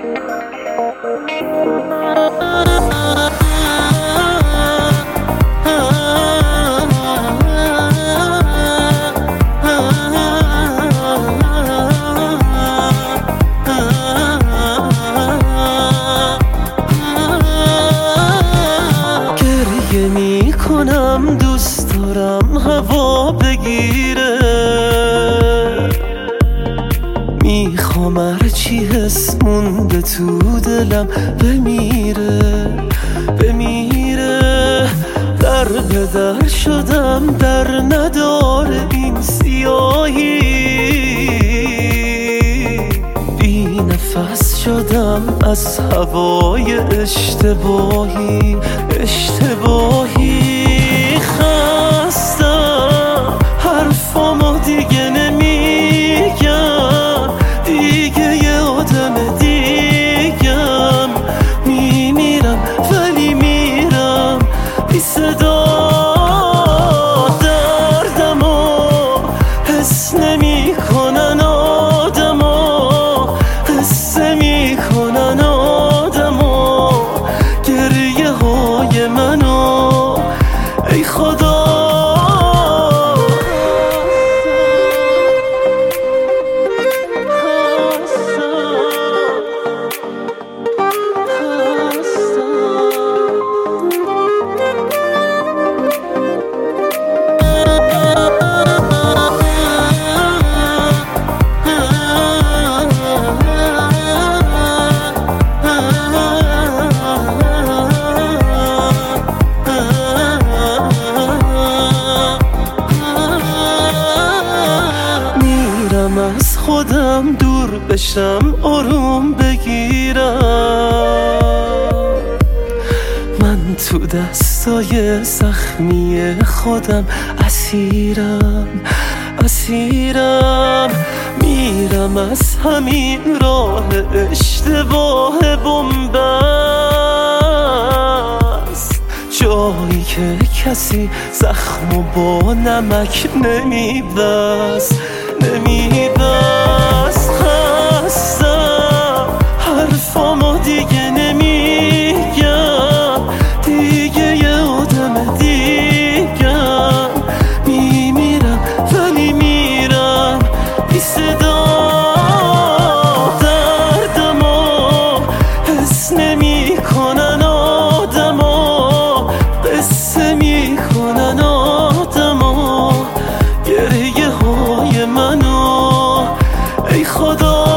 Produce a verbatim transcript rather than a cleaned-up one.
گریه می کنم دوست دارم هوا بگیره، میخوام هرچی حس مونده تو دلم بمیره بمیره. در به در شدم در نداره این سیاهی، بی نفس شدم از هوای اشتباهی اشتباهی. خستم حرفامو دیگه نمیگم، دیگه یه آدم دیگم. میمیرم ولی میرم بی صدا، دردمو حس نمی کنن آدما، قصه می کنن آدما گریه های منو. ای خدا از خودم دور بشم آروم بگیرم، من تو دستای زخمی خودم اسیرم اسیرم. میرم از همین راه اشتباه بنبست، جایی که کسی زخمو با نمک نمیبست نمیبست. خستم حرفامو دیگه نمیگم، دیگه یه آدم دیگم. میمیرم ولی میرم بی صدا، دردمو حس نمی کنن آدما، قصه می کنن آدما گریه های منو. ای خدا